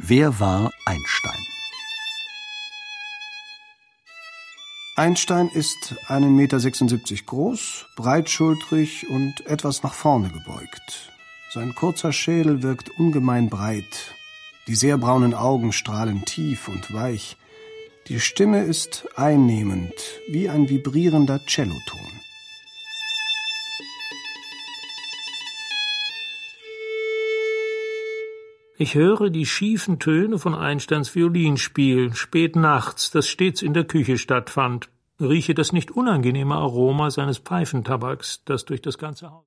Wer war Einstein? Einstein ist 1,76 Meter groß, breitschultrig und etwas nach vorne gebeugt. Sein kurzer Schädel wirkt ungemein breit. Die sehr braunen Augen strahlen tief und weich. Die Stimme ist einnehmend, wie ein vibrierender Celloton. Ich höre die schiefen Töne von Einsteins Violinspiel, spät nachts, das stets in der Küche stattfand. Rieche das nicht unangenehme Aroma seines Pfeifentabaks, das durch das ganze Haus